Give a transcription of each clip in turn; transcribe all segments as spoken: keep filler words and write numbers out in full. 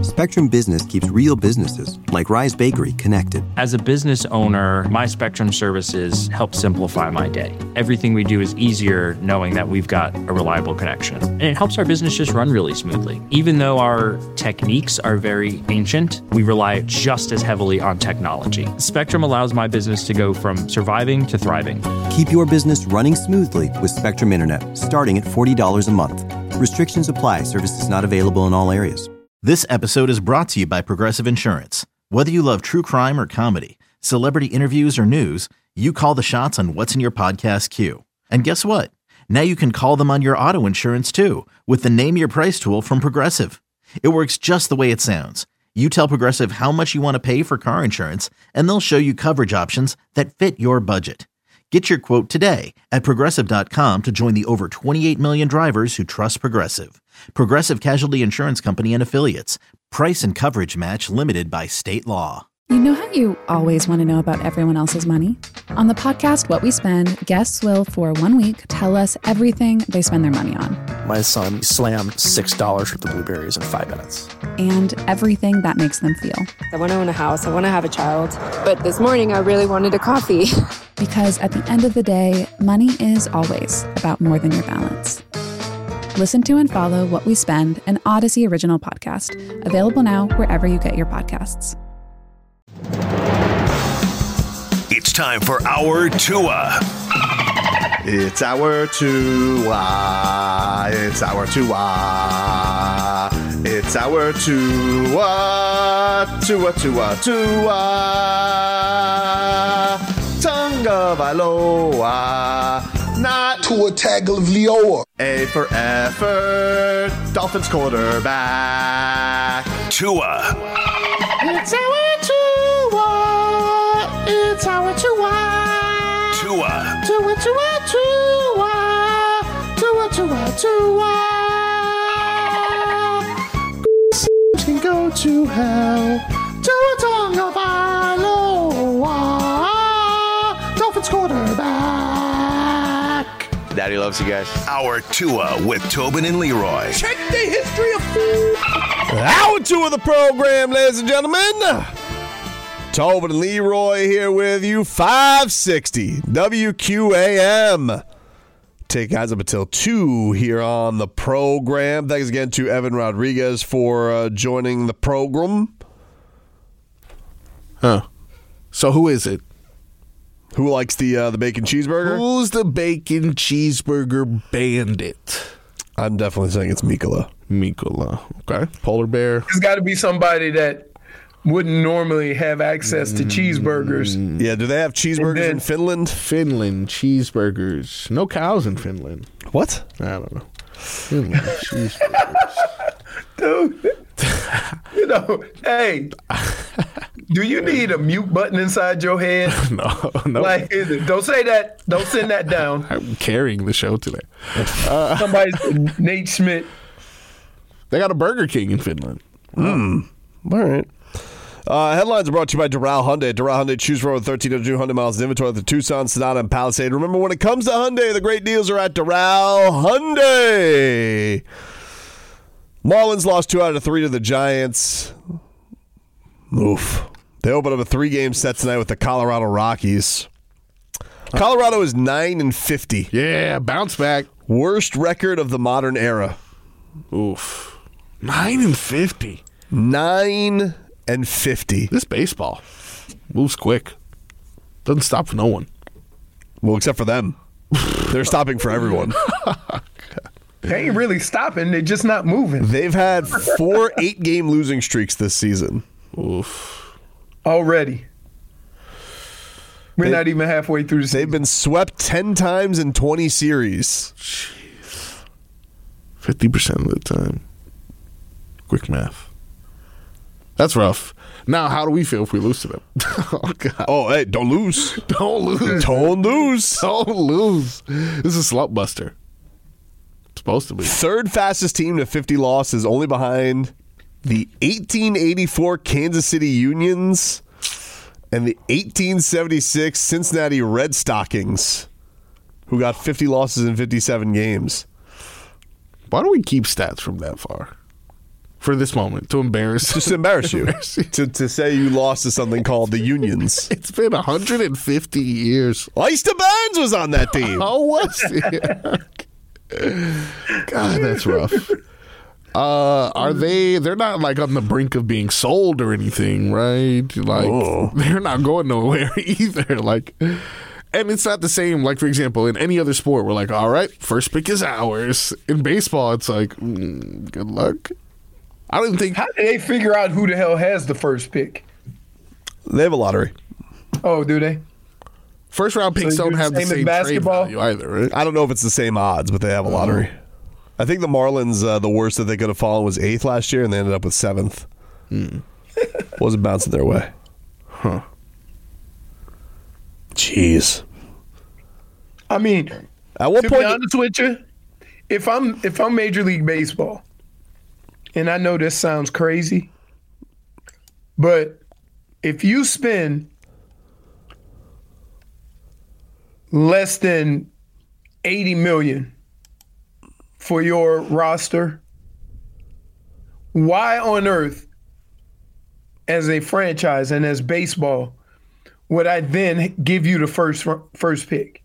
Spectrum Business keeps real businesses, like Rise Bakery, connected. As a business owner, my Spectrum services help simplify my day. Everything we do is easier knowing that we've got a reliable connection. And it helps our business just run really smoothly. Even though our techniques are very ancient, we rely just as heavily on technology. Spectrum allows my business to go from surviving to thriving. Keep your business running smoothly with Spectrum Internet, starting at forty dollars a month. Restrictions apply. Services not available in all areas. This episode is brought to you by Progressive Insurance. Whether you love true crime or comedy, celebrity interviews or news, you call the shots on what's in your podcast queue. And guess what? Now you can call them on your auto insurance too with the Name Your Price tool from Progressive. It works just the way it sounds. You tell Progressive how much you want to pay for car insurance, and they'll show you coverage options that fit your budget. Get your quote today at Progressive dot com to join the over twenty-eight million drivers who trust Progressive. Progressive Casualty Insurance Company and Affiliates. Price and coverage match limited by state law. You know how you always want to know about everyone else's money? On the podcast What We Spend, guests will, for one week, tell us everything they spend their money on. My son slammed six dollars worth of blueberries in five minutes. And everything that makes them feel. I want to own a house. I want to have a child. But this morning, I really wanted a coffee. Because at the end of the day, money is always about more than your balance. Listen to and follow What We Spend, an Odyssey original podcast. Available now wherever you get your podcasts. It's time for Our Tua. It's our Tua. It's our Tua. It's our Tua. Tua, Tua, Tua. Tonga Vailoa. Not Tua Tagovailoa. A for effort. Dolphins quarterback. Tua. It's our Tua. It's our Tua. Tua. Tua, Tua, Tua. Tua, Tua, Tua. Can go to hell. Tua Tonga Vailoa. Dolphins quarterback. Daddy loves you guys. Our Tua with Tobin and Leroy. Check the history of food. Our Tua of the program, ladies and gentlemen. Tobin and Leroy here with you. five sixty W Q A M. Take guys up until two here on the program. Thanks again to Evan Rodriguez for uh, joining the program. Huh. So who is it? Who likes the uh, the bacon cheeseburger? Who's the bacon cheeseburger bandit? I'm definitely saying it's Mikola. Mikola. Okay. Polar bear. It's got to be somebody that wouldn't normally have access to cheeseburgers. Yeah, do they have cheeseburgers then, in Finland? Finland, cheeseburgers. No cows in Finland. What? I don't know. Finland, cheeseburgers. Dude, you know, hey, do you need a mute button inside your head? No, no. Like, don't say that. Don't send that down. I'm carrying the show today. Uh, Somebody's Nate Schmidt. They got a Burger King in Finland. Mm. All right. Uh, headlines are brought to you by Doral Hyundai. Doral Hyundai, choose from over thirteen hundred Hyundai miles in inventory at the Tucson, Sonata, and Palisade. Remember, when it comes to Hyundai, the great deals are at Doral Hyundai. Marlins lost two out of three to the Giants. Oof. They open up a three-game set tonight with the Colorado Rockies. Colorado is nine and fifty. Yeah, bounce back. Worst record of the modern era. Oof. nine and fifty. nine and fifty. This baseball moves quick. Doesn't stop for no one. Well, except for them. They're stopping for everyone. They ain't really stopping. They're just not moving. They've had four eight-game losing streaks this season. Oof. Already. We're they, not even halfway through the season. They've been swept ten times in twenty series. Jeez. fifty percent of the time. Quick math. That's rough. Now, how do we feel if we lose to them? Oh, God. Oh, hey, don't lose. Don't lose. Don't lose. Don't lose. This is a slump buster. It's supposed to be. Third fastest team to fifty losses, only behind the eighteen eighty-four Kansas City Unions and the eighteen seventy-six Cincinnati Red Stockings, who got fifty losses in fifty-seven games. Why do we keep stats from that far? for this moment to embarrass, just to embarrass you, to to say you lost to something called the Unions. It's been one hundred fifty years. Oyster Barnes was on that team. Oh, was he? God, that's rough. Uh, are they? They're not like on the brink of being sold or anything, right? Like oh. They're not going nowhere either. Like, and it's not the same. Like, for example, in any other sport, we're like, all right, first pick is ours. In baseball, it's like, mm, good luck. I don't even think. How do they figure out who the hell has the first pick? They have a lottery. Oh, do they? First round picks so don't have the same, the same trade value either, right? I don't know if it's the same odds, but they have a lottery. Oh. I think the Marlins, uh, the worst that they could have fallen was eighth last year, and they ended up with seventh. Hmm. Wasn't bouncing their way. Huh. Jeez. I mean, at what to point be honest with you, if I'm if I'm Major League Baseball, and I know this sounds crazy, but if you spend less than eighty million dollars for your roster, why on earth, as a franchise and as baseball, would I then give you the first first pick?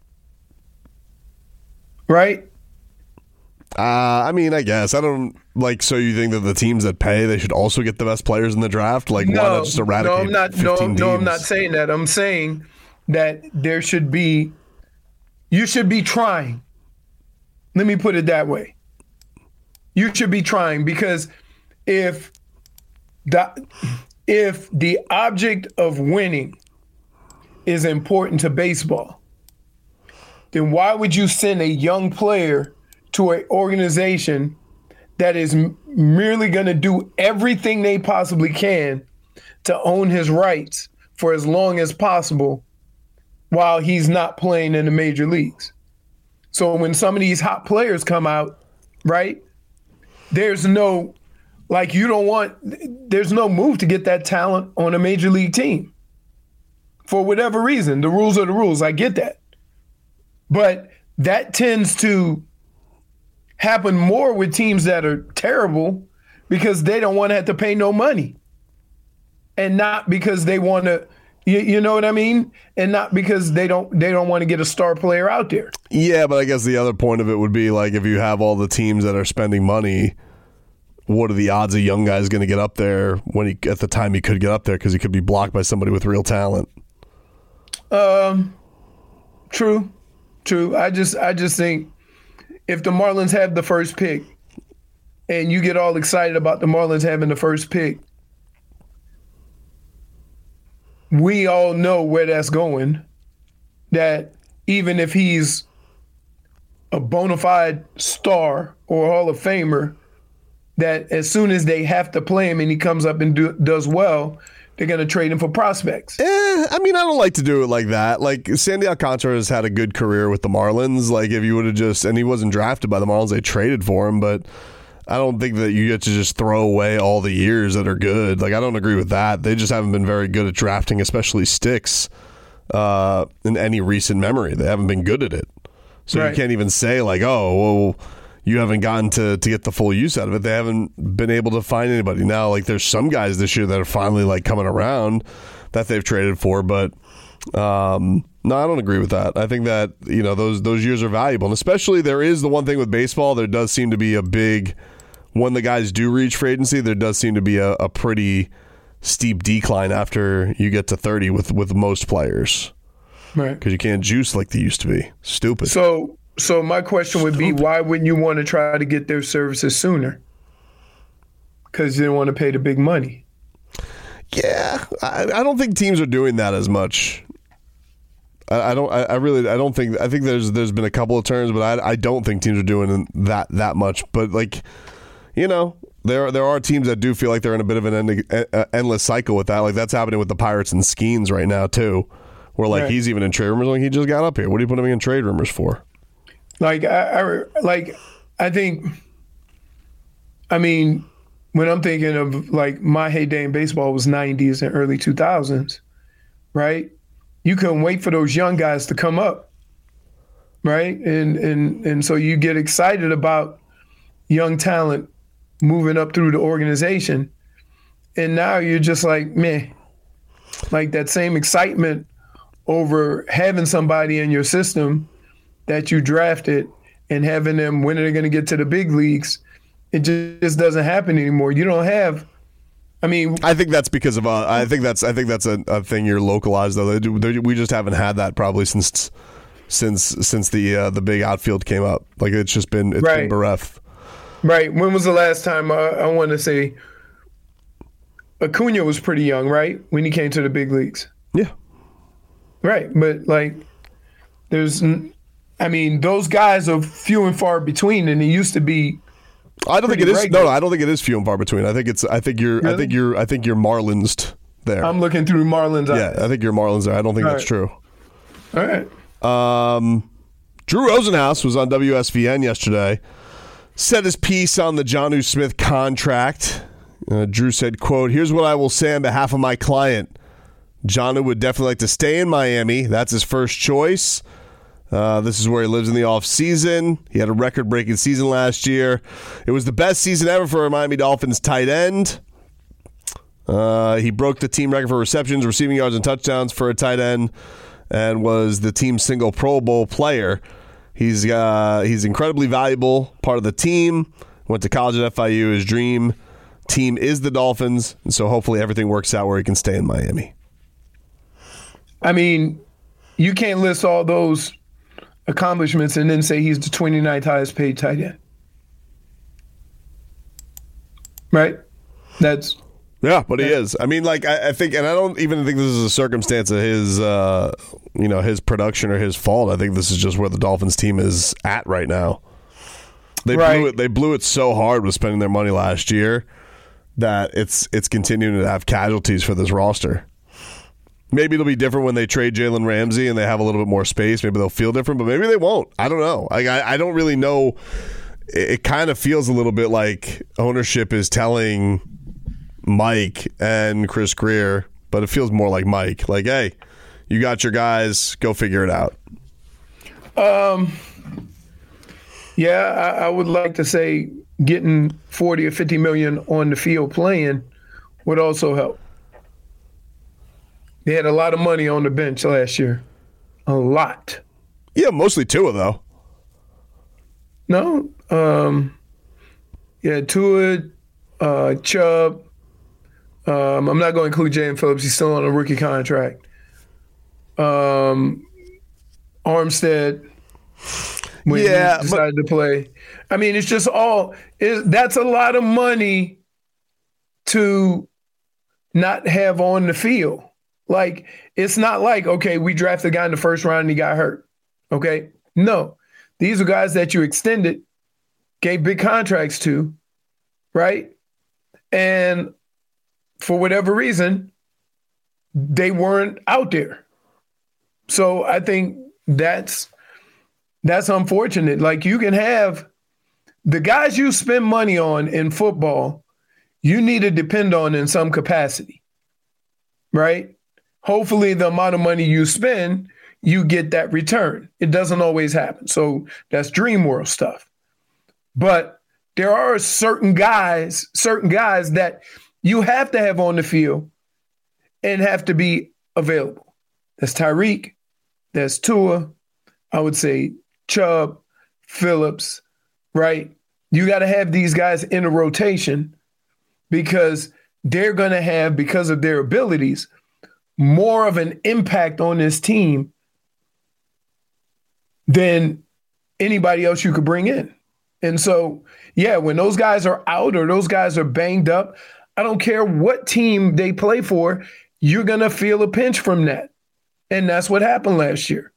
Right? Uh, I mean, I guess. I don't, like, so you think that the teams that pay, they should also get the best players in the draft? Like, no, why not just eradicate no, I'm not, fifteen no, teams? no, I'm not saying that. I'm saying that there should be, you should be trying. Let me put it that way. You should be trying, because if the, if the object of winning is important to baseball, then why would you send a young player to an organization that is m- merely going to do everything they possibly can to own his rights for as long as possible while he's not playing in the major leagues? So when some of these hot players come out, right, there's no, like, you don't want, there's no move to get that talent on a major league team. For whatever reason, the rules are the rules. I get that. But that tends to happen more with teams that are terrible because they don't want to have to pay no money. And not because they want to, you, you know what I mean? And not because they don't they don't want to get a star player out there. Yeah, but I guess the other point of it would be, like, if you have all the teams that are spending money, what are the odds a young guy's going to get up there when he at the time he could get up there, because he could be blocked by somebody with real talent? Um, true, true. I just I just think if the Marlins have the first pick and you get all excited about the Marlins having the first pick, we all know where that's going, that even if he's a bona fide star or Hall of Famer, that as soon as they have to play him and he comes up and do, does well, they're going to trade him for prospects. Eh, I mean, I don't like to do it like that. Like, Sandy Alcantara has had a good career with the Marlins. Like, if you would have just, and he wasn't drafted by the Marlins, they traded for him, but I don't think that you get to just throw away all the years that are good. Like, I don't agree with that. They just haven't been very good at drafting, especially sticks, uh, in any recent memory. They haven't been good at it. So right. You can't even say, like, oh, well, you haven't gotten to, to get the full use out of it. They haven't been able to find anybody. Now, like, there's some guys this year that are finally, like, coming around that they've traded for, but um, no, I don't agree with that. I think that, you know, those those years are valuable. And especially, there is the one thing with baseball, there does seem to be a big, when the guys do reach free agency, there does seem to be a, a pretty steep decline after you get to thirty with, with most players. Right. Because you can't juice like they used to be. Stupid. So... So my question would be, why wouldn't you want to try to get their services sooner? Because you didn't want to pay the big money. Yeah, I, I don't think teams are doing that as much. I, I don't. I, I really. I don't think. I think there's there's been a couple of turns, but I, I don't think teams are doing that that much. But, like, you know, there there are teams that do feel like they're in a bit of an end, uh, endless cycle with that. Like, that's happening with the Pirates and Skeens right now too, where, like, right. He's even in trade rumors. Like, he just got up here. What are you putting him in trade rumors for? Like, I, I, like, I think, I mean, when I'm thinking of, like, my heyday in baseball was nineties and early two thousands, right? You couldn't wait for those young guys to come up, right? And and and so you get excited about young talent moving up through the organization. And now you're just like, meh. Like that same excitement over having somebody in your system that you drafted and having them when they're going to get to the big leagues, it just doesn't happen anymore. You don't have, I mean, I think that's because of uh, I think that's I think that's a, a thing you're localized though. They, they, we just haven't had that probably since since since the uh, the big outfield came up. Like it's just been it's right. been bereft. Right. When was the last time? Uh, I want to say Acuna was pretty young, right? When he came to the big leagues. Yeah. Right, but like, there's, I mean, those guys are few and far between, and it used to be. I don't think it is. regular. No, no, I don't think it is few and far between. I think it's. I think you're. Really? I think you're. I think you're Marlins there. I'm looking through Marlins. Yeah, eyes. I think you're Marlins there. I don't think All that's right. true. All right. Um, Drew Rosenhaus was on W S V N yesterday. Said his piece on the Jonnu Smith contract. Uh, Drew said, "Quote: Here's what I will say on behalf of my client. Jonnu would definitely like to stay in Miami. That's his first choice. Uh, this is where he lives in the offseason. He had a record-breaking season last year. It was the best season ever for a Miami Dolphins tight end. Uh, he broke the team record for receptions, receiving yards, and touchdowns for a tight end and was the team's single Pro Bowl player. He's uh, he's incredibly valuable, part of the team. Went to college at F I U. His dream team is the Dolphins, and so hopefully everything works out where he can stay in Miami." I mean, you can't list all those accomplishments and then say he's the twenty-ninth highest paid tight end. Right? That's yeah, but he is. I mean, like I, I think, and I don't even think this is a circumstance of his, uh, you know, his production or his fault. I think this is just where the Dolphins team is at right now. They right. blew it. They blew it so hard with spending their money last year that it's it's continuing to have casualties for this roster. Maybe it'll be different when they trade Jalen Ramsey and they have a little bit more space. Maybe they'll feel different, but maybe they won't. I don't know. I I, I don't really know. It, it kind of feels a little bit like ownership is telling Mike and Chris Greer, but it feels more like Mike. Like, hey, you got your guys. Go figure it out. Um. Yeah, I, I would like to say getting forty or fifty million on the field playing would also help. They had a lot of money on the bench last year. A lot. Yeah, mostly Tua, though. No. Um, yeah, Tua, uh, Chubb. Um, I'm not going to include Jalen Phillips. He's still on a rookie contract. Um, Armstead, when yeah, he decided but- to play. I mean, it's just all it, – that's a lot of money to not have on the field. Like, it's not like, okay, we drafted a guy in the first round and he got hurt. Okay? No. These are guys that you extended, gave big contracts to, right? And for whatever reason, they weren't out there. So I think that's that's unfortunate. Like, you can have the guys you spend money on in football, you need to depend on in some capacity, right? Hopefully the amount of money you spend, you get that return. It doesn't always happen. So that's dream world stuff. But there are certain guys, certain guys that you have to have on the field and have to be available. That's Tyreek. That's Tua. I would say Chubb, Phillips, right? You got to have these guys in a rotation because they're going to have, because of their abilities, more of an impact on this team than anybody else you could bring in. And so, yeah, when those guys are out or those guys are banged up, I don't care what team they play for, you're going to feel a pinch from that. And that's what happened last year.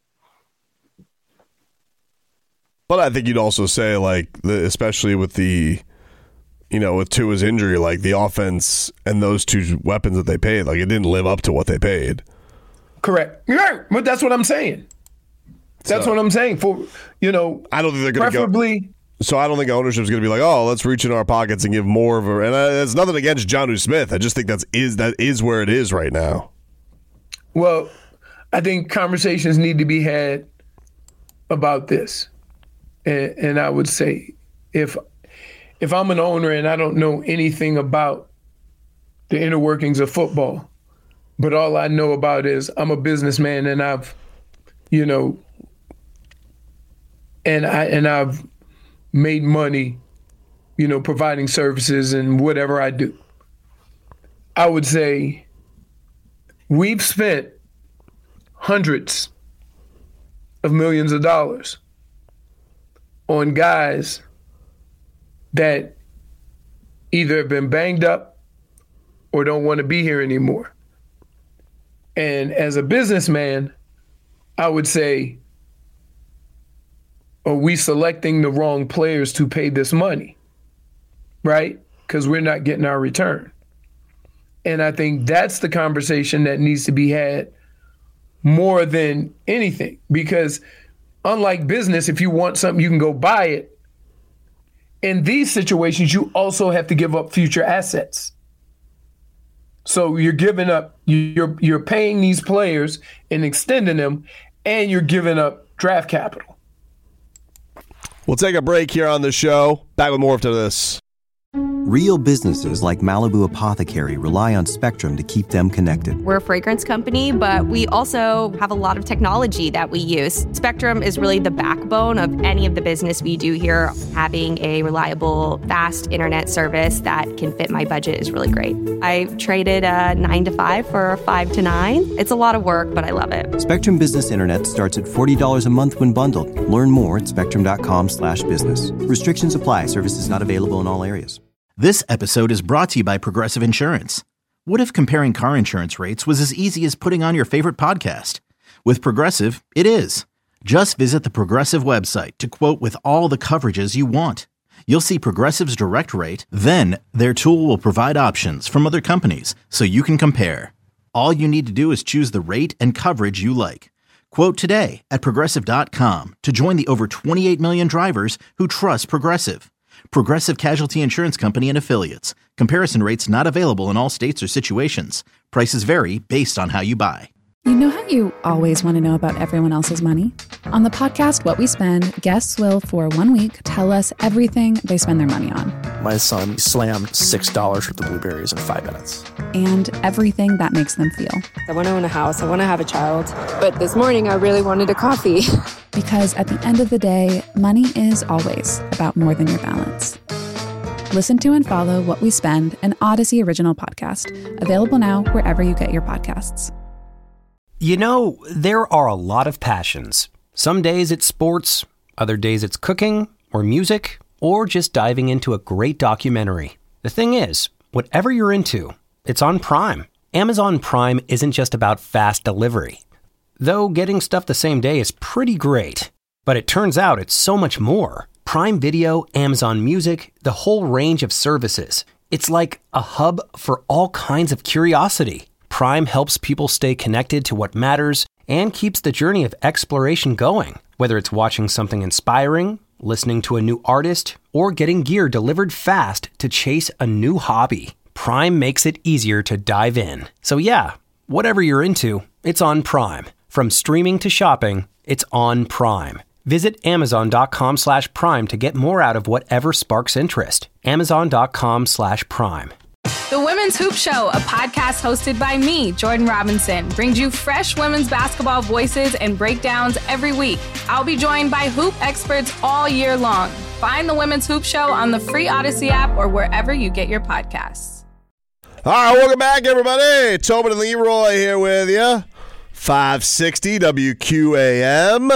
But I think you'd also say, like, the, especially with the, you know, with Tua's injury, like the offense and those two weapons that they paid, like it didn't live up to what they paid. Correct. Yeah, but that's what I'm saying. That's So- what I'm saying. For, you know, I don't think they're going to go. preferably. So I don't think ownership's going to be like, oh, let's reach into our pockets and give more of a. And uh, it's nothing against Jonnu Smith. I just think that's is that is where it is right now. Well, I think conversations need to be had about this, and, and I would say if if I'm an owner and I don't know anything about the inner workings of football, but all I know about is I'm a businessman and I've, you know, and I and I've made money, you know, providing services and whatever I do. I would say we've spent hundreds of millions of dollars on guys that either have been banged up or don't want to be here anymore. And as a businessman, I would say, are we selecting the wrong players to pay this money? Right? Because we're not getting our return. And I think that's the conversation that needs to be had more than anything. Because unlike business, if you want something, you can go buy it. In these situations, you also have to give up future assets. So you're giving up, you're you're paying these players and extending them, and you're giving up draft capital. We'll take a break here on the show. Back with more after this. Real businesses like Malibu Apothecary rely on Spectrum to keep them connected. We're a fragrance company, but we also have a lot of technology that we use. Spectrum is really the backbone of any of the business we do here. Having a reliable, fast internet service that can fit my budget is really great. I traded a nine to five for a five to nine. It's a lot of work, but I love it. Spectrum Business Internet starts at forty dollars a month when bundled. Learn more at spectrum.com slash business. Restrictions apply. Services not available in all areas. This episode is brought to you by Progressive Insurance. What if comparing car insurance rates was as easy as putting on your favorite podcast? With Progressive, it is. Just visit the Progressive website to quote with all the coverages you want. You'll see Progressive's direct rate, then their tool will provide options from other companies so you can compare. All you need to do is choose the rate and coverage you like. Quote today at Progressive dot com to join the over twenty-eight million drivers who trust Progressive. Progressive Casualty Insurance Company and Affiliates. Comparison rates not available in all states or situations. Prices vary based on how you buy. You know how you always want to know about everyone else's money? On the podcast What We Spend, guests will, for one week, tell us everything they spend their money on. My son slammed six dollars worth of blueberries in five minutes. And everything that makes them feel. I want to own a house. I want to have a child. But this morning, I really wanted a coffee. Because at the end of the day, money is always about more than your balance. Listen to and follow What We Spend, an Odyssey original podcast. Available now wherever you get your podcasts. You know, there are a lot of passions. Some days it's sports, other days it's cooking, or music, or just diving into a great documentary. The thing is, whatever you're into, it's on Prime. Amazon Prime isn't just about fast delivery. Though getting stuff the same day is pretty great. But it turns out it's so much more. Prime Video, Amazon Music, the whole range of services. It's like a hub for all kinds of curiosity. Prime helps people stay connected to what matters and keeps the journey of exploration going. Whether it's watching something inspiring, listening to a new artist, or getting gear delivered fast to chase a new hobby, Prime makes it easier to dive in. So yeah, whatever you're into, it's on Prime. From streaming to shopping, it's on Prime. Visit amazon.com slash prime to get more out of whatever sparks interest. Amazon.com slash prime. The Women's Hoop Show, a podcast hosted by me, Jordan Robinson, brings you fresh women's basketball voices and breakdowns every week. I'll be joined by hoop experts all year long. Find the Women's Hoop Show on the free Odyssey app or wherever you get your podcasts. All right, welcome back, everybody. Tobin and Leroy here with you. five sixty W Q A M.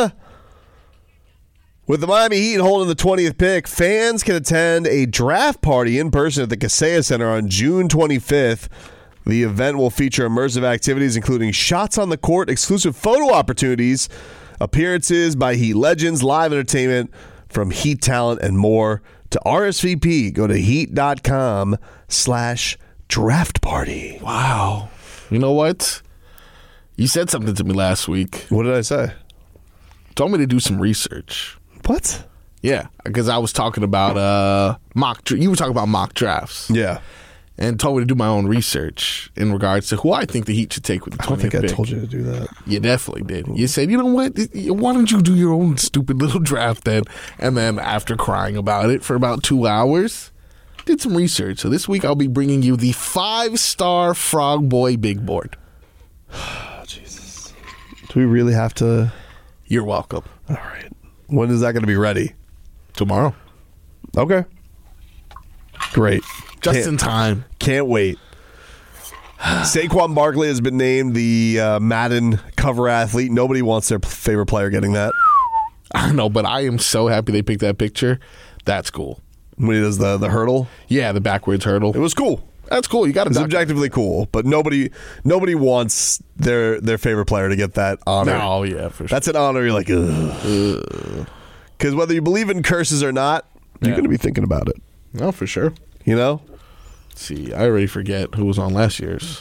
With the Miami Heat holding the twentieth pick, fans can attend a draft party in person at the Kaseya Center on June twenty-fifth. The event will feature immersive activities including shots on the court, exclusive photo opportunities, appearances by Heat legends, live entertainment from Heat talent, and more. To R S V P, go to heat.com slash draft party. Wow. You know what? You said something to me last week. What did I say? Told me to do some research. What? Yeah, because I was talking about uh, mock. Dra- you were talking about mock drafts. Yeah, and told me to do my own research in regards to who I think the Heat should take with the twentieth pick. I don't think I told you to do that. You definitely did. You said, you know what? Why don't you do your own stupid little draft then? And then after crying about it for about two hours, did some research. So this week I'll be bringing you the five-star Frog Boy Big Board. Jesus. Do we really have to? You're welcome. All right. When is that going to be ready? Tomorrow. Okay. Great. Just can't, in time. Can't wait. Saquon Barkley has been named the uh, Madden cover athlete. Nobody wants their favorite player getting that. I know, but I am so happy they picked that picture. That's cool. When he does the, the hurdle? Yeah, the backwards hurdle. It was cool. That's cool. You got it. It's objectively cool, but nobody nobody wants their their favorite player to get that honor. Oh, yeah, for sure. That's an honor. You're like, ugh. Because whether you believe in curses or not, you're Yeah. going to be thinking about it. No, for sure. You know? Let's see, I already forget who was on last year's.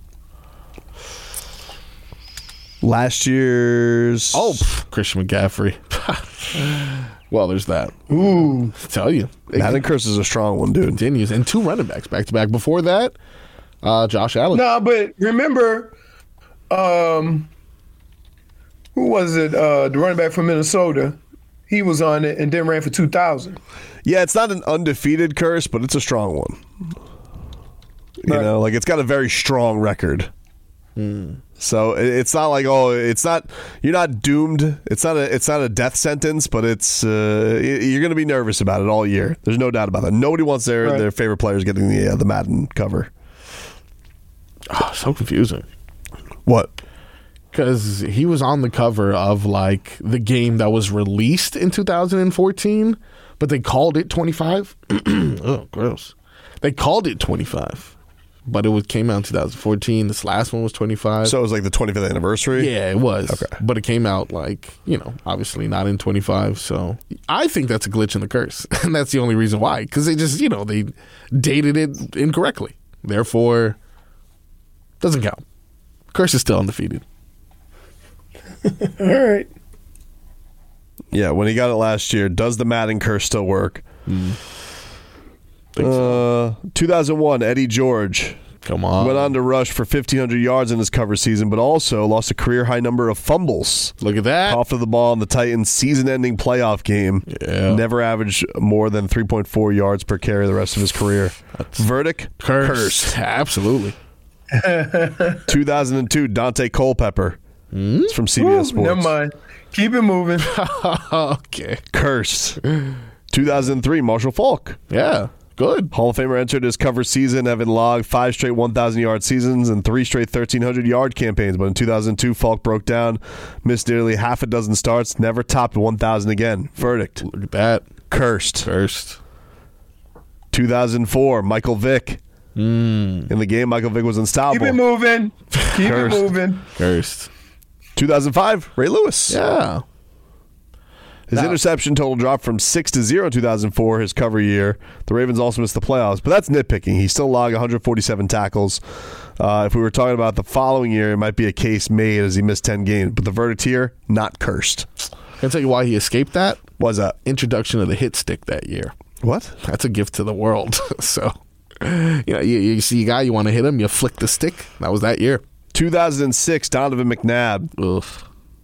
Last year's. Oh, pff, Christian McCaffrey. Well, there's that. Ooh. I tell you. Madden curse is a strong one, dude. Continues. And two running backs back to back. Before that, uh, Josh Allen. No, but remember, um, who was it? Uh, the running back from Minnesota. He was on it and then ran for two thousand. Yeah, it's not an undefeated curse, but it's a strong one. You Right. know, like it's got a very strong record. Hmm. So it- it's not like, oh, it's not, you're not doomed. It's not a, it's not a death sentence, but it's, uh, y- you're going to be nervous about it all year. There's no doubt about that. Nobody wants their, Right. their favorite players getting the uh, the Madden cover. Oh, so confusing. What? Because he was on the cover of like the game that was released in two thousand fourteen, but they called it twenty-five. Oh, gross. They called it twenty-five, but it was, came out in two thousand fourteen. This last one was twenty-five. So it was like the twenty-fifth anniversary? Yeah, it was. Okay. But it came out like, you know, obviously not in twenty-five. So I think that's a glitch in the curse. And that's the only reason why. Because they just, you know, they dated it incorrectly. Therefore, doesn't count. Curse is still undefeated. All right. Yeah, when he got it last year, does the Madden curse still work? Mm. Uh, two thousand one, Eddie George. Come on. Went on to rush for fifteen hundred yards in his cover season, but also lost a career-high number of fumbles. Look at that. Off of the ball in the Titans' season-ending playoff game. Yeah. Never averaged more than three point four yards per carry the rest of his career. That's Verdict? Cursed. Absolutely. two thousand two, Dante Culpepper. Mm? It's from C B S Woo, Sports. never mind. Keep it moving. Okay. Cursed. two thousand three, Marshall Faulk. Yeah. Good. Hall of Famer entered his cover season, having logged five straight one thousand yard seasons and three straight thirteen hundred yard campaigns. But in two thousand two, Falk broke down, missed nearly half a dozen starts, never topped one thousand again. Verdict. Look at that. Cursed. Cursed. two thousand four, Michael Vick. Mm. In the game, Michael Vick was unstoppable. Keep it moving. Keep Cursed. it moving. Cursed. two thousand five, Ray Lewis. Yeah. His Now- interception total dropped from six to zero in two thousand four, his cover year. The Ravens also missed the playoffs, but that's nitpicking. He still logged one hundred forty-seven tackles. Uh, if we were talking about the following year, it might be a case made as he missed ten games. But the verdict here, not cursed. Can I tell you why he escaped that? What's that? Introduction of the hit stick that year. What? That's a gift to the world. So, you know, you, you see a guy, you want to hit him, you flick the stick. That was that year. two thousand six, Donovan McNabb. Ugh.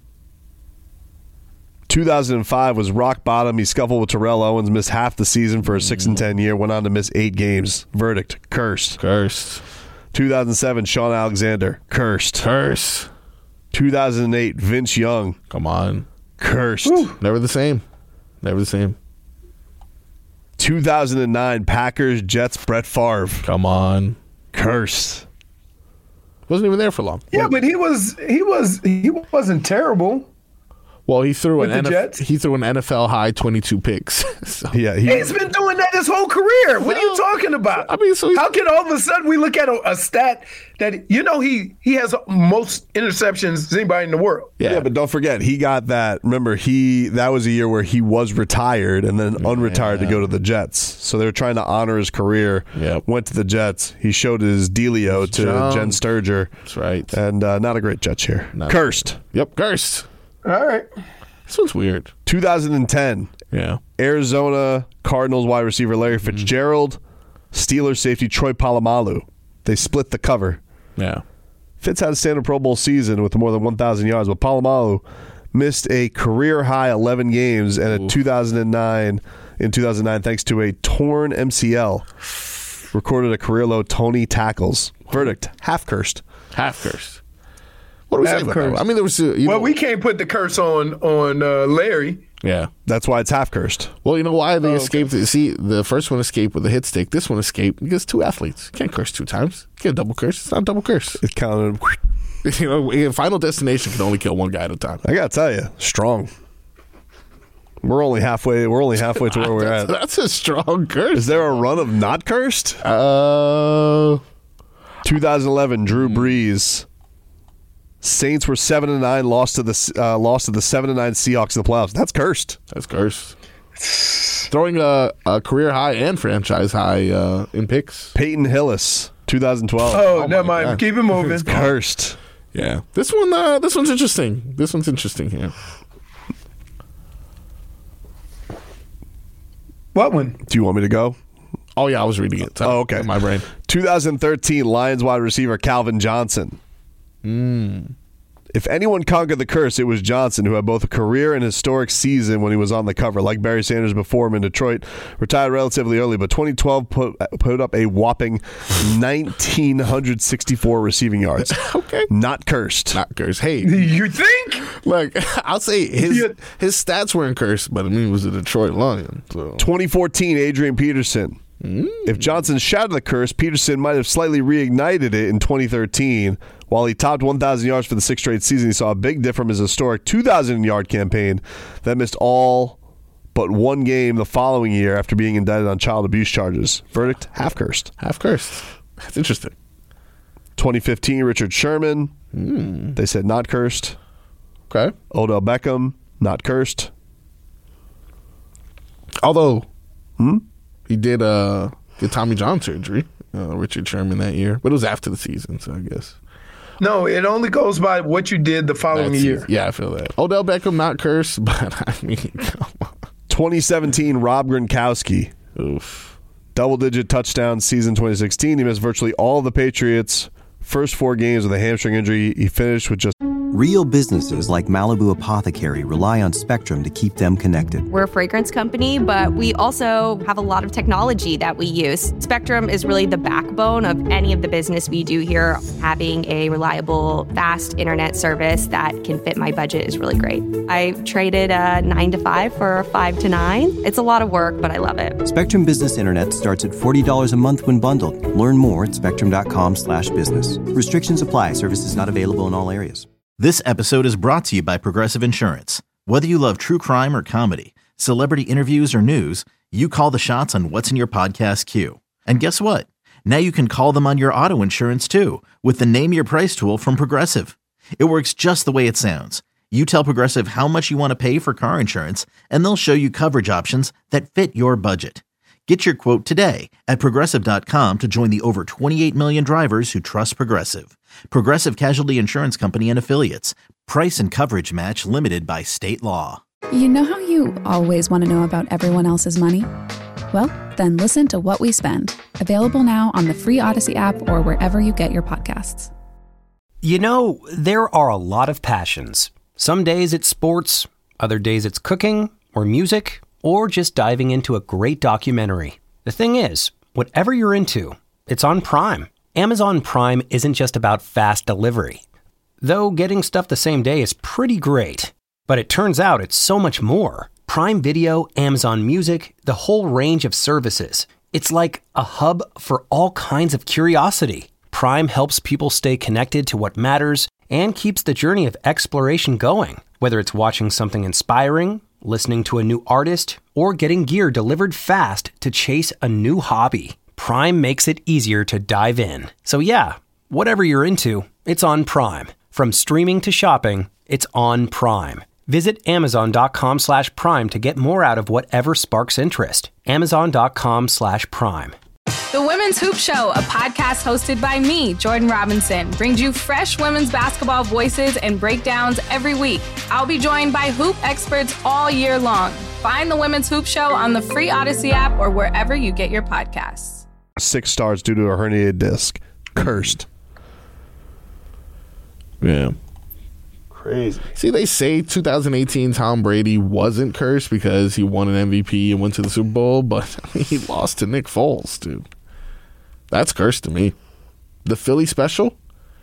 two thousand five was rock bottom. He scuffled with Terrell Owens, missed half the season for a six and ten year, went on to miss eight games. Verdict, cursed. Cursed. two thousand seven, Sean Alexander, cursed. Curse. two thousand eight, Vince Young, Come on. cursed. Whew. Never the same. Never the same. two thousand nine, Packers, Jets, Brett Favre, Come on. cursed. Wasn't even there for long. Yeah, but he was he was he wasn't terrible. Well, he threw With an the N F- Jets? he threw an N F L high twenty-two picks. So, Yeah, he, He's been doing that his whole career. What are you talking about? I mean, so he's- how can all of a sudden we look at a, a stat that you know he he has most interceptions than anybody in the world? yeah. yeah, but don't forget, he got that. Remember, he that was a year where he was retired and then unretired to go to the Jets. So they were trying to honor his career. Yep. Went to the Jets. He showed his dealio to jump. Jen Sturger. That's right. And uh, not a great Jets here. No. Cursed. Yep. Cursed. All right. This one's weird. two thousand ten, Yeah. Arizona Cardinals wide receiver Larry Fitzgerald, Steelers safety Troy Polamalu. They split the cover. Yeah. Fitz had a standard Pro Bowl season with more than one thousand yards, but Polamalu missed a career-high eleven games, and in two thousand nine, in two thousand nine thanks to a torn M C L. Recorded a career-low twenty tackles. Verdict, half cursed. Half cursed. What do we Half say about cursed. that? I mean, there was... Uh, you well, know, we can't put the curse on, on uh, Larry. Yeah. That's why it's half cursed. Well, you know why they Oh, escaped? okay. See, the first one escaped with a hit stick. This one escaped because two athletes. You can't curse two times. You can't double curse. It's not a double curse. It counted. You know, in Final Destination can only kill one guy at a time. I gotta tell you, strong. We're only halfway. We're only halfway to where we're that's, at. That's a strong curse. Is there a run of not cursed? Uh, twenty eleven, Drew Brees. Saints were seven and nine, lost to the uh, lost to the seven and nine Seahawks in the playoffs. That's cursed. That's cursed. Throwing a, a career high and franchise high uh, in picks. Peyton Hillis, twenty twelve. Oh, Oh never my mind. God. Keep it moving. It's cursed. Yeah, this one. Uh, this one's interesting. This one's interesting here. What one? Do you want me to go? Oh yeah, I was reading it. So Oh, okay. in my brain. twenty thirteen Lions wide receiver Calvin Johnson. Mm. If anyone conquered the curse, it was Johnson, who had both a career and historic season when he was on the cover. Like Barry Sanders before him in Detroit, retired relatively early, but twenty twelve put, put up a whopping one thousand nine sixty-four receiving yards. Okay. Not cursed. Not cursed. Hey, You think? like I'll say his Yeah. his stats weren't cursed, but I mean, he was a Detroit Lion. So. twenty fourteen Adrian Peterson. Mm. If Johnson shouted the curse, Peterson might have slightly reignited it in twenty thirteen. While he topped one thousand yards for the sixth straight season, he saw a big dip from his historic two thousand yard campaign that missed all but one game the following year after being indicted on child abuse charges. Verdict, half cursed. Half cursed. That's interesting. twenty fifteen Richard Sherman. Mm. They said not cursed. Okay. Odell Beckham, not cursed. Although, Hmm? he did uh, get Tommy John surgery, uh, Richard Sherman, that year. But it was after the season, so I guess. No, it only goes by what you did the following That's- year. Yeah, I feel that. Odell Beckham, not cursed, but I mean, come on. twenty seventeen Rob Gronkowski. Oof. Double-digit touchdown season twenty sixteen. He missed virtually all of the Patriots' first four games with a hamstring injury. He finished with just... Real businesses like Malibu Apothecary rely on Spectrum to keep them connected. We're a fragrance company, but we also have a lot of technology that we use. Spectrum is really the backbone of any of the business we do here. Having a reliable, fast internet service that can fit my budget is really great. I traded a nine to five for a five to nine. It's a lot of work, but I love it. Spectrum Business Internet starts at forty dollars a month when bundled. Learn more at spectrum.com slash business. Restrictions apply. Services not available in all areas. This episode is brought to you by Progressive Insurance. Whether you love true crime or comedy, celebrity interviews or news, you call the shots on what's in your podcast queue. And guess what? Now you can call them on your auto insurance too with the Name Your Price tool from Progressive. It works just the way it sounds. You tell Progressive how much you want to pay for car insurance, and they'll show you coverage options that fit your budget. Get your quote today at Progressive dot com to join the over twenty-eight million drivers who trust Progressive. Progressive Casualty Insurance Company and Affiliates. Price and coverage match limited by state law. You know how you always want to know about everyone else's money? Well, then listen to What We Spend, available now on the free Odyssey app or wherever you get your podcasts. You know, there are a lot of passions. Some days it's sports, other days it's cooking or music, or just diving into a great documentary. The thing is, whatever you're into, it's on Prime. Amazon Prime isn't just about fast delivery. Though getting stuff the same day is pretty great. But it turns out it's so much more. Prime Video, Amazon Music, the whole range of services. It's like a hub for all kinds of curiosity. Prime helps people stay connected to what matters and keeps the journey of exploration going. Whether it's watching something inspiring, listening to a new artist, or getting gear delivered fast to chase a new hobby. Prime makes it easier to dive in. So yeah, whatever you're into, it's on Prime. From streaming to shopping, it's on Prime. Visit amazon.com slash prime to get more out of whatever sparks interest. Amazon.com slash prime. The Women's Hoop Show, a podcast hosted by me, Jordan Robinson, brings you fresh women's basketball voices and breakdowns every week. I'll be joined by hoop experts all year long. Find the Women's Hoop Show on the free Odyssey app or wherever you get your podcasts. Six stars due to a herniated disc. Cursed. Yeah. crazy. See, they say two thousand eighteen Tom Brady wasn't cursed because he won an M V P and went to the Super Bowl, but I mean, he lost to Nick Foles, dude. That's cursed to me. The Philly special?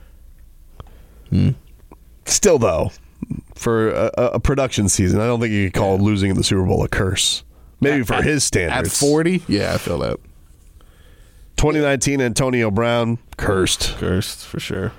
Hmm. Still, though, for a, a production season, I don't think you could call yeah. losing in the Super Bowl a curse. Maybe at, for his standards. At forty? Yeah, I feel that. twenty nineteen Antonio Brown, cursed. Cursed, for sure.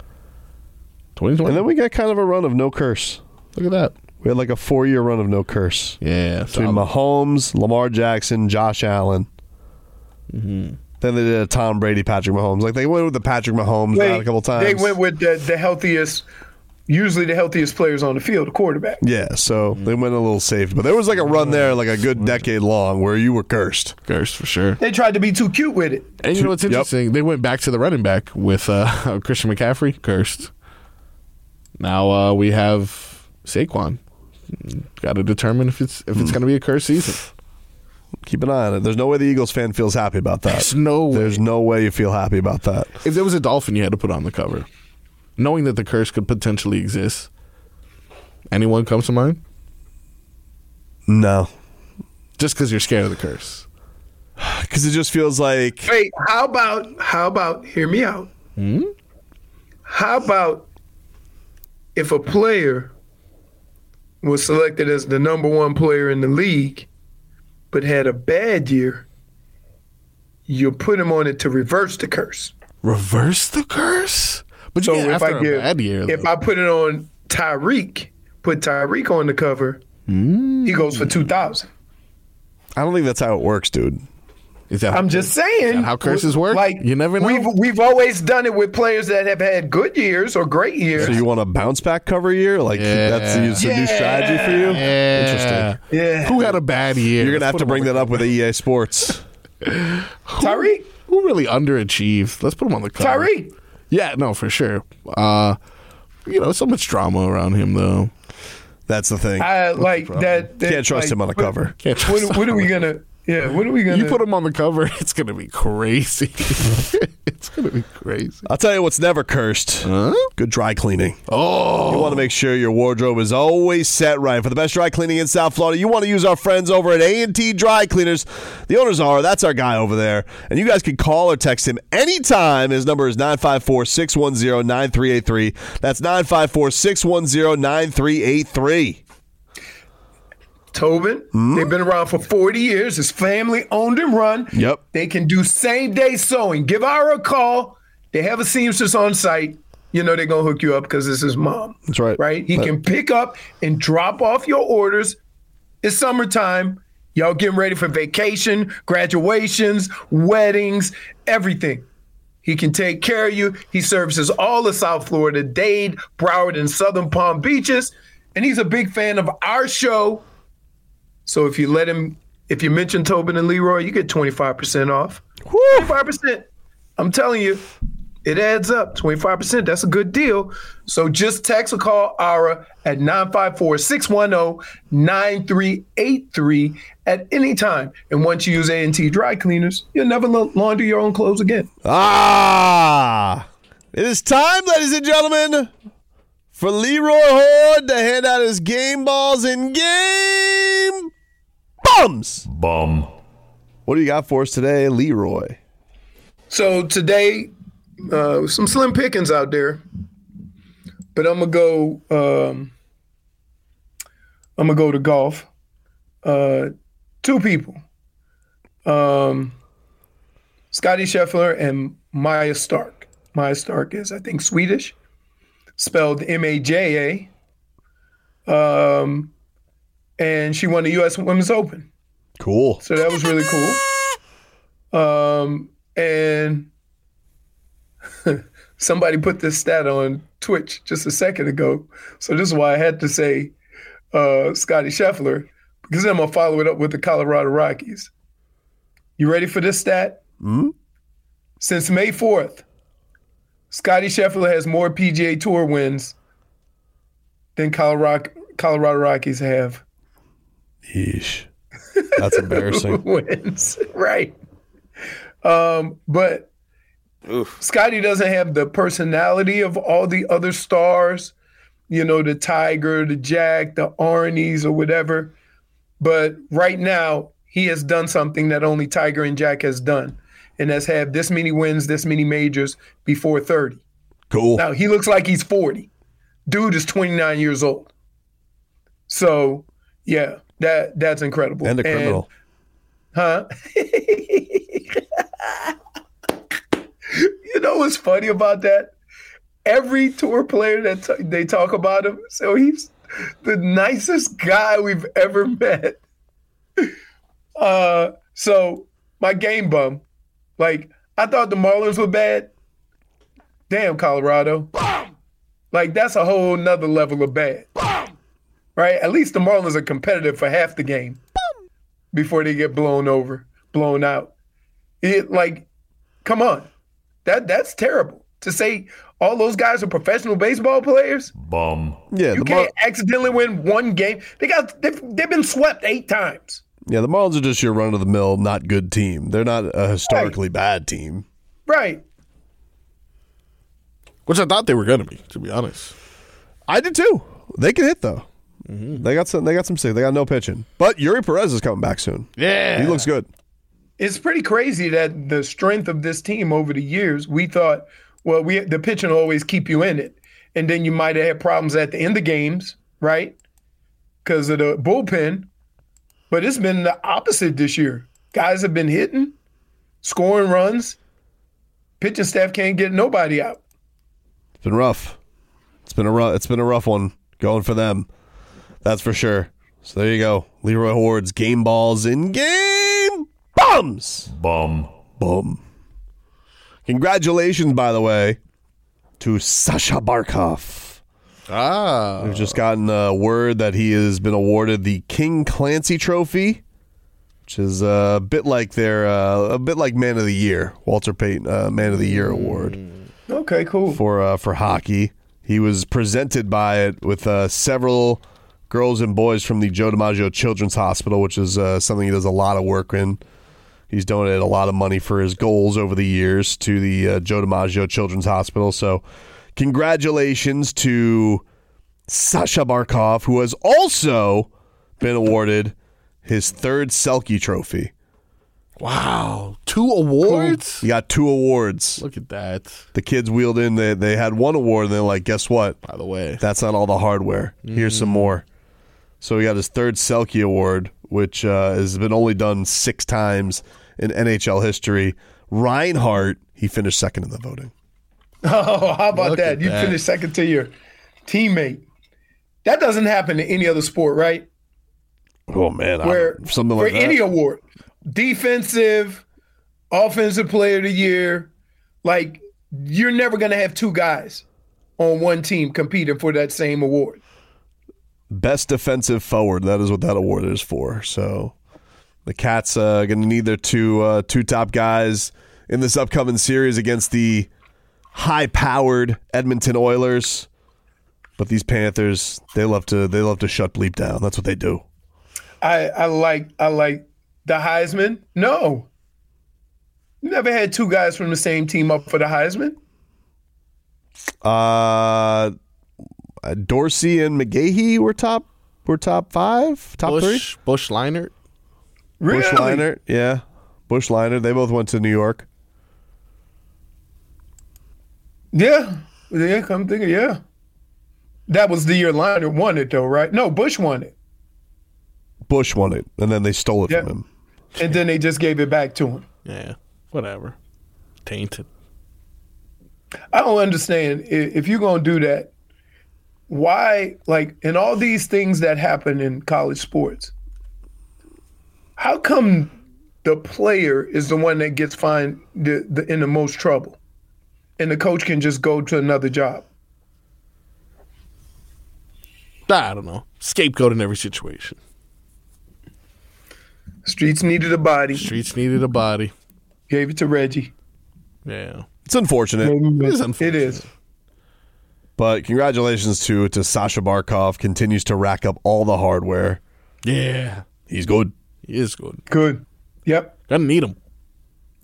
twenty twenty. And then we got kind of a run of no curse. Look at that. We had like a four-year run of no curse. Yeah. Between solid. Mahomes, Lamar Jackson, Josh Allen. Mm-hmm. Then they did a Tom Brady, Patrick Mahomes. Like, they went with the Patrick Mahomes they, route a couple times. They went with the, the healthiest, usually the healthiest players on the field, the quarterback. Yeah, so they went a little safe. But there was like a run there, like a good decade long, where you were cursed. Cursed, for sure. They tried to be too cute with it. And you know what's interesting? Yep. They went back to the running back with uh, Christian McCaffrey, cursed. Now uh, we have Saquon. Got to determine if it's if it's going to be a cursed season. Keep an eye on it. There's no way the Eagles fan feels happy about that. There's no way. There's no way you feel happy about that. If there was a Dolphin you had to put on the cover, knowing that the curse could potentially exist, anyone comes to mind? No. Just because you're scared of the curse. Because it just feels like... Wait, how about, how about, hear me out. Hmm? How about if a player was selected as the number one player in the league but had a bad year, you put him on it to reverse the curse. Reverse the curse? But so you if after I give, a bad year, if I put it on Tyreek, put Tyreek on the cover, mm. he goes for two thousand. I don't think that's how it works, dude. Is that I'm just saying how curses work? Like, you never know. We've we've always done it with players that have had good years or great years. So you want a bounce back cover year? Like yeah. that's a, it's a yeah. new strategy for you? Yeah. Interesting. Yeah. Who had a bad year? You're gonna Let's have to bring that up with E A Sports. Tyreek. Who, who really underachieved? Let's put him on the cover. Tyreek. Yeah, no, for sure. Uh, you know, so much drama around him, though. That's the thing. I like that, that. Can't trust like, him on the what, cover. Can't trust what, what are we gonna? Yeah, what are we gonna? You put him on the cover, it's gonna be crazy. It's gonna be crazy. I'll tell you what's never cursed. Huh? Good dry cleaning. Oh, you want to make sure your wardrobe is always set right. For the best dry cleaning in South Florida, you want to use our friends over at A and T Dry Cleaners. The owners are, that's our guy over there. And you guys can call or text him anytime. His number is nine five four, six one zero, nine three eight three. That's nine five four, six one zero, nine three eight three. Tobin, mm-hmm. They've been around for forty years. It's family owned and run. Yep. They can do same day sewing. Give Ira a call. They have a seamstress on site. You know they're going to hook you up because this is mom. That's right. Right? He right. can pick up and drop off your orders. It's summertime. Y'all getting ready for vacation, graduations, weddings, everything. He can take care of you. He services all of South Florida, Dade, Broward, and Southern Palm Beaches. And he's a big fan of our show. So if you let him, if you mention Tobin and Leroy, you get twenty-five percent off. Woo! twenty-five percent. I'm telling you, it adds up. twenty-five percent. That's a good deal. So just text or call Ara at nine five four, six one zero, nine three eight three at any time. And once you use A and T Dry Cleaners, you'll never launder your own clothes again. Ah! It is time, ladies and gentlemen, for Leroy Hoard to hand out his game balls in game bums. Bum. What do you got for us today, Leroy? So today, uh, some slim pickings out there, but I'm gonna go. Um, I'm gonna go to golf. Uh, two people, um, Scotty Scheffler and Maya Stark. Maya Stark is, I think, Swedish. Spelled M A J A. Um, and she won the U S Women's Open. Cool. So that was really cool. Um, and somebody put this stat on Twitch just a second ago. So this is why I had to say uh, Scotty Scheffler, because I'm going to follow it up with the Colorado Rockies. You ready for this stat? Mm-hmm. Since May fourth, Scotty Scheffler has more P G A Tour wins than Colorado, Colorado Rockies have. Yeesh. That's embarrassing. Wins, right. Um, but Oof. Scotty doesn't have the personality of all the other stars you know, the Tiger, the Jack, the Arnie's or whatever. But right now, he has done something that only Tiger and Jack has done, and that's have this many wins, this many majors before thirty. Cool. Now, he looks like he's forty. Dude is twenty-nine years old. So, yeah, that that's incredible. And a criminal. And, huh? You know what's funny about that? Every tour player that t- they talk about him, so he's the nicest guy we've ever met. Uh, so my game bum, like I thought the Marlins were bad. Damn, Colorado. Like that's a whole nother level of bad. Right? At least the Marlins are competitive for half the game before they get blown over, blown out. It like, come on. That that's terrible. To say all those guys are professional baseball players? Bum. Yeah, you can't Mar- accidentally win one game. They got they've, they've been swept eight times. Yeah, the Marlins are just your run-of-the-mill, not good team. They're not a historically right. bad team. Right. Which I thought they were going to be, to be honest. I did too. They can hit, though. Mm-hmm. They got some They got some sick. They got no pitching. But Yuri Perez is coming back soon. Yeah. He looks good. It's pretty crazy that the strength of this team over the years, we thought, well, we the pitching will always keep you in it. And then you might have had problems at the end of games, right? Because of the bullpen. But it's been the opposite this year. Guys have been hitting, scoring runs. Pitching staff can't get nobody out. It's been rough. It's been a rough, it's been a rough one going for them. That's for sure. So there you go. Leroy Hord's game balls in game bums. Bum. Bum. Congratulations, by the way, to Sasha Barkov. Ah. We've just gotten uh, word that he has been awarded the King Clancy Trophy, which is uh, a bit like their uh, a bit like Man of the Year, Walter Payton uh, Man of the Year award. Okay, cool. For uh, for hockey, he was presented by it with uh, several girls and boys from the Joe DiMaggio Children's Hospital, which is uh, something he does a lot of work in. He's donated a lot of money for his goals over the years to the uh, Joe DiMaggio Children's Hospital. So congratulations to Sasha Barkov, who has also been awarded his third Selke Trophy. Wow. Two awards? He got two awards. Look at that. The kids wheeled in. They, they had one award, and they're like, guess what? By the way. That's not all the hardware. Mm. Here's some more. So he got his third Selke Award, which uh, has been only done six times in N H L history. Reinhart, he finished second in the voting. Oh, how about Look that? You that. finished second to your teammate. That doesn't happen in any other sport, right? Oh, man. Where I, something for like that. any award, defensive, offensive player of the year, like you're never going to have two guys on one team competing for that same award. Best defensive forward. That is what that award is for. So the Cats uh, going to need their two uh, two top guys in this upcoming series against the high-powered Edmonton Oilers. But these Panthers, they love to they love to shut bleep down. That's what they do. I, I like I like the Heisman. No. You never had two guys from the same team up for the Heisman? Uh, Dorsey and McGahee were top were top five, top Bush, three. Bush Leinert. Really? Bush Leinert, yeah. Bush Leinert. They both went to New York. Yeah. Yeah, come think of yeah. That was the year Leinert won it though, right? No, Bush won it. Bush won it, and then they stole it Yep. from him. And then they just gave it back to him. Yeah, whatever. Tainted. I don't understand. I- If you're going to do that, why, like, in all these things that happen in college sports, how come the player is the one that gets fined the, the, in the most trouble and the coach can just go to another job? I don't know. Scapegoat in every situation. Streets needed a body. Streets needed a body. Gave it to Reggie. Yeah. It's unfortunate. It is unfortunate. It is. But congratulations to to Sasha Barkov. Continues to rack up all the hardware. Yeah. He's good. He is good. Good. Yep. Gotta need him.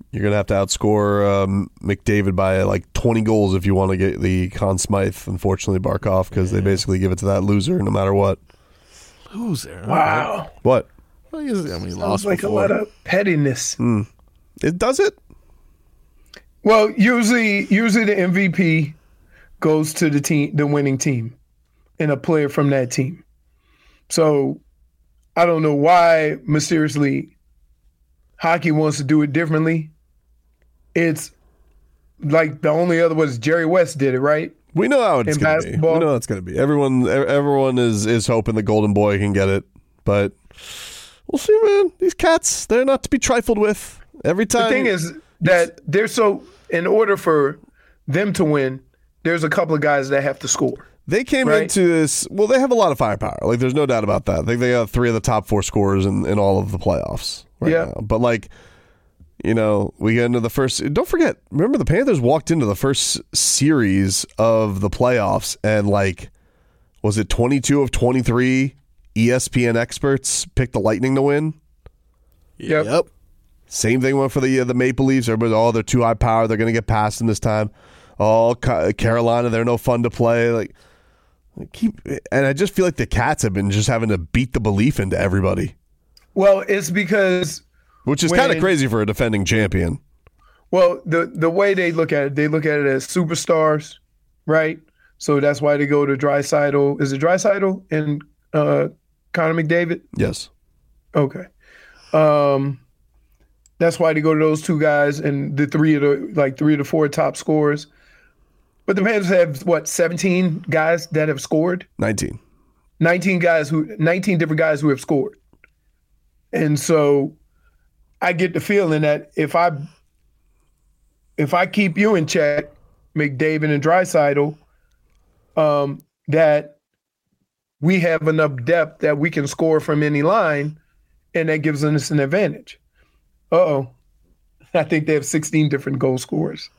You're going to have to outscore um, McDavid by like twenty goals if you want to get the Conn Smythe, unfortunately, Barkov, because they basically give it to that loser no matter what. Loser? Wow. What? Well, he is- I mean, he Sounds lost like before. a lot of pettiness. Mm. It does it? Well, usually, usually the M V P goes to the team, the winning team, and a player from that team. So I don't know why mysteriously hockey wants to do it differently. It's like the only other was Jerry West did it, right? We know how it's In going to be. basketball. We know how it's going to be. Everyone, e- everyone is is hoping the Golden Boy can get it, but we'll see, man. These cats, they're not to be trifled with. Every time. The thing is that they're so, in order for them to win, there's a couple of guys that have to score. They came right? into this, well, they have a lot of firepower. Like, there's no doubt about that. I think they got three of the top four scorers in, in all of the playoffs right Yeah. now. But, like, you know, we get into the first, don't forget, remember the Panthers walked into the first series of the playoffs and, like, was it twenty-two of twenty-three E S P N experts picked the Lightning to win? Yep. Yep. Same thing went for the uh, the Maple Leafs. Everybody, oh, they're too high power. They're going to get past them this time. Oh, Ca- Carolina, they're no fun to play. Like, keep, and I just feel like the Cats have been just having to beat the belief into everybody, Well, it's because which is when- kind of crazy for a defending champion. Well, the the way they look at it, they look at it as superstars, right? So that's why they go to Draisaitl. Is it Draisaitl and uh, Connor McDavid? Yes. Okay. Um, that's why they go to those two guys and the three of the like three of the four top scorers. But the Panthers have what, seventeen guys that have scored? nineteen. nineteen guys who nineteen different guys who have scored. And so I get the feeling that if I if I keep you in check, McDavid and Draisaitl, um, that we have enough depth that we can score from any line, and that gives us an advantage. Uh-oh. I think they have sixteen different goal scorers.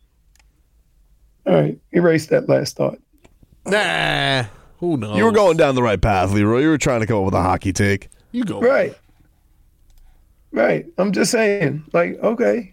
All right, erase that last thought. Nah, who knows? You were going down the right path, Leroy. You were trying to come up with a hockey take. You go. Right. Right. I'm just saying, like, okay.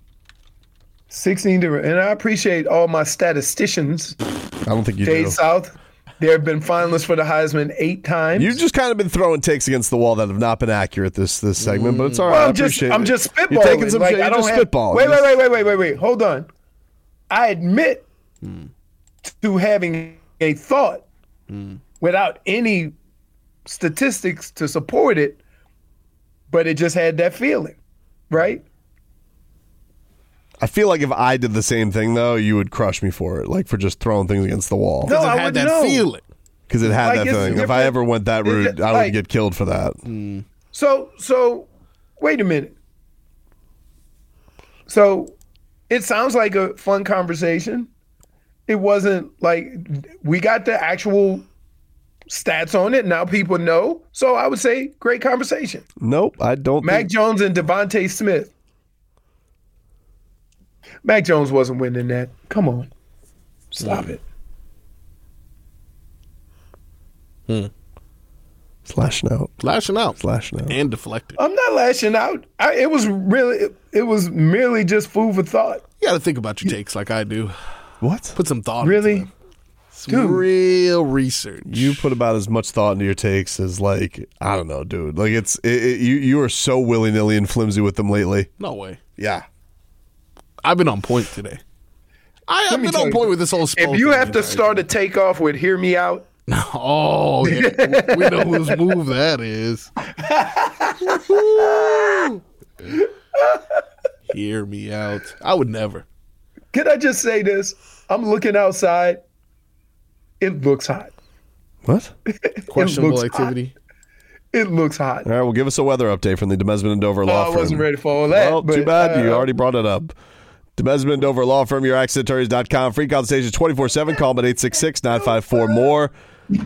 sixteen different. And I appreciate all my statisticians. I don't think you Jay do. South. There have been finalists for the Heisman eight times. You've just kind of been throwing takes against the wall that have not been accurate this this segment, but it's all right. Well, I I'm just, appreciate I'm it. just spitballing. You're taking some like, shit. I You're don't just have, spitballing. Wait, Just- wait, wait, wait, wait, wait, wait. Hold on. I admit Hmm. to having a thought without any statistics to support it, but it just had that feeling, right? I feel like if I did the same thing, though, you would crush me for it, like for just throwing things against the wall. No, I wouldn't know. Because it had Like, that it's feeling. If I different. ever went that It- route, I would like- get killed for that. So, so wait a minute. So it sounds like a fun conversation. It wasn't like we got the actual stats on it. Now people know. So I would say great conversation. Nope, I don't. Mac think- Jones and Devontae Smith. Mac Jones wasn't winning that. Come on. Stop it. Hmm. Slashing out. Lashing out. Slashing out. And deflecting. I'm not lashing out. I, it was really, it, it was merely just food for thought. You got to think about your takes like I do. What? Put some thought Really? into them. Some real research. You put about as much thought into your takes as, like, I don't know, dude. Like, it's it, it, you. You are so willy nilly and flimsy with them lately. No way. Yeah, I've been on point today. I have Let me been tell on you, point with this whole spell. If you have to start a takeoff with "Hear me out," Oh, yeah. we know whose move that is. Hear me out. I would never. can I just say this? I'm looking outside. It looks hot. What? Questionable looks activity. It looks hot. All right, well, give us a weather update from the Demesman and Dover Law Oh, I Firm. wasn't ready for all that. Well, but, too bad. You uh, already brought it up. Demesman and Dover Law Firm, your accident attorneys dot com. Free consultations twenty-four seven. Call them at eight six six, nine five four, M O R E.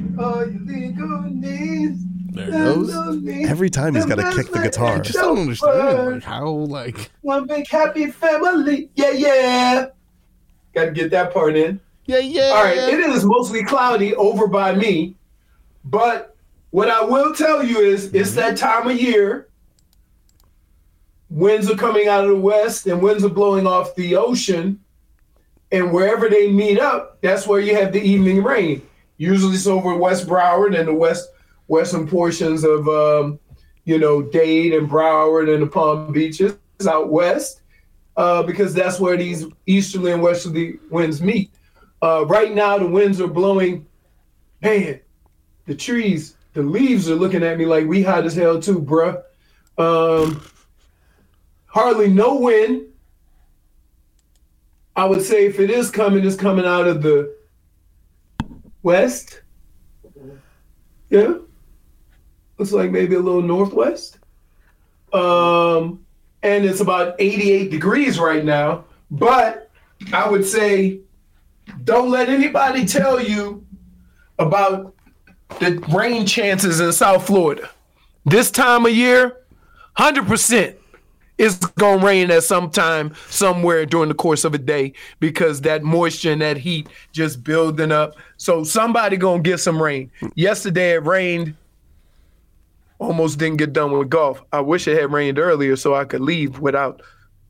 There it goes. Every time he's got to kick the guitar. I just don't understand like how like One big happy family. Yeah, yeah. Got to get that part in. yeah yeah. All right, it is mostly cloudy over by me, but what I will tell you is it's that time of year winds are coming out of the west and winds are blowing off the ocean. And wherever they meet up, that's where you have the evening rain. Usually it's over West Broward and the west western portions of, um, you know, Dade and Broward and the Palm Beaches out west, uh, because that's where these easterly and westerly winds meet. Uh, right now, the winds are blowing, man, the trees, the leaves are looking at me like we hot as hell too, bruh. Um, hardly no wind. I would say if it is coming, it's coming out of the west. Yeah. Looks like maybe a little northwest. Um, and it's about eighty-eight degrees right now. But I would say don't let anybody tell you about the rain chances in South Florida. This time of year, one hundred percent. It's going to rain at some time, somewhere during the course of a day, because that moisture and that heat just building up. So somebody going to get some rain. Yesterday it rained. Almost didn't get done with golf. I wish it had rained earlier so I could leave without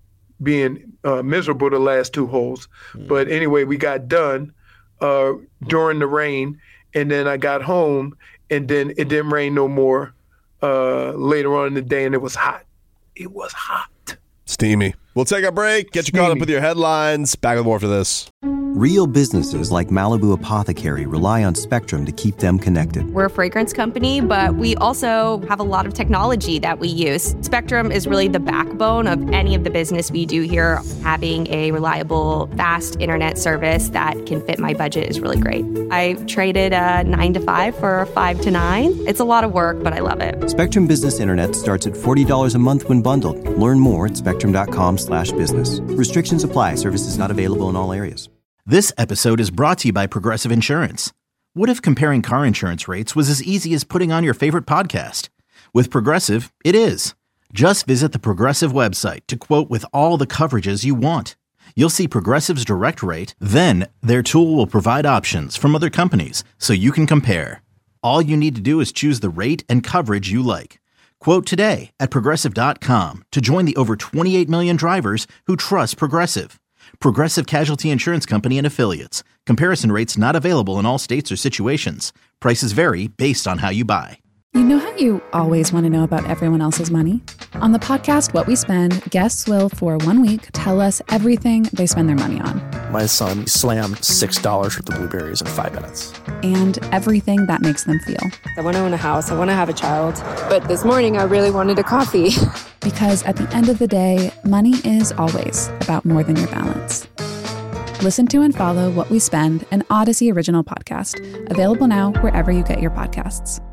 being uh, miserable the last two holes. Mm. But anyway, we got done uh, during the rain, and then I got home, and then it didn't rain no more uh, later on in the day, and it was hot. It was hot. Steamy. We'll take a break, get you caught up with your headlines. Back with more for this. Real businesses like Malibu Apothecary rely on Spectrum to keep them connected. We're a fragrance company, but we also have a lot of technology that we use. Spectrum is really the backbone of any of the business we do here. Having a reliable, fast internet service that can fit my budget is really great. I traded a nine to five for a five to nine. It's a lot of work, but I love it. Spectrum Business Internet starts at forty dollars a month when bundled. Learn more at spectrum.com slash business. Restrictions apply. Services not available in all areas. This episode is brought to you by Progressive Insurance. What if comparing car insurance rates was as easy as putting on your favorite podcast? With Progressive, it is. Just visit the Progressive website to quote with all the coverages you want. You'll see Progressive's direct rate, then their tool will provide options from other companies so you can compare. All you need to do is choose the rate and coverage you like. Quote today at Progressive dot com to join the over twenty-eight million drivers who trust Progressive. Progressive Casualty Insurance Company and Affiliates. Comparison rates not available in all states or situations. Prices vary based on how you buy. You know how you always want to know about everyone else's money? On the podcast What We Spend, guests will, for one week, tell us everything they spend their money on. My son slammed six dollars worth of blueberries in five minutes. And everything that makes them feel. I want to own a house. I want to have a child. But this morning, I really wanted a coffee. Because at the end of the day, money is always about more than your balance. Listen to and follow What We Spend, an Odyssey original podcast. Available now wherever you get your podcasts.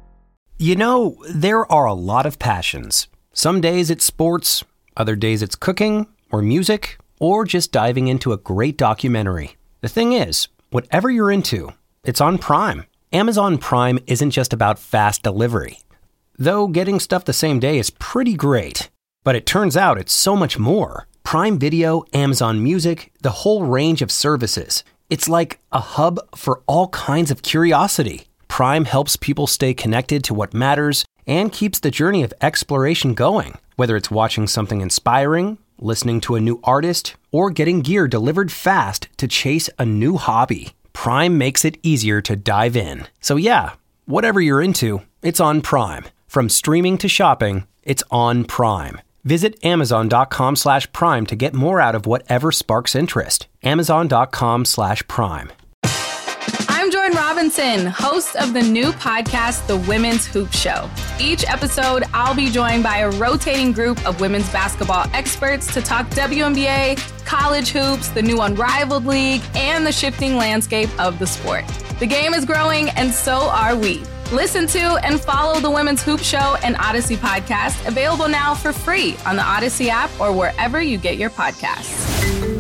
You know, there are a lot of passions. Some days it's sports, other days it's cooking, or music, or just diving into a great documentary. The thing is, whatever you're into, it's on Prime. Amazon Prime isn't just about fast delivery. Though getting stuff the same day is pretty great. But it turns out it's so much more. Prime Video, Amazon Music, the whole range of services. It's like a hub for all kinds of curiosity. Prime helps people stay connected to what matters and keeps the journey of exploration going. Whether it's watching something inspiring, listening to a new artist, or getting gear delivered fast to chase a new hobby, Prime makes it easier to dive in. So yeah, whatever you're into, it's on Prime. From streaming to shopping, it's on Prime. Visit amazon.com slash prime to get more out of whatever sparks interest. Amazon.com slash prime. I'm Jordan Robinson, host of the new podcast, The Women's Hoop Show. Each episode, I'll be joined by a rotating group of women's basketball experts to talk W N B A, college hoops, the new Unrivaled League, and the shifting landscape of the sport. The game is growing, and so are we. Listen to and follow The Women's Hoop Show and Odyssey podcast, available now for free on the Odyssey app or wherever you get your podcasts.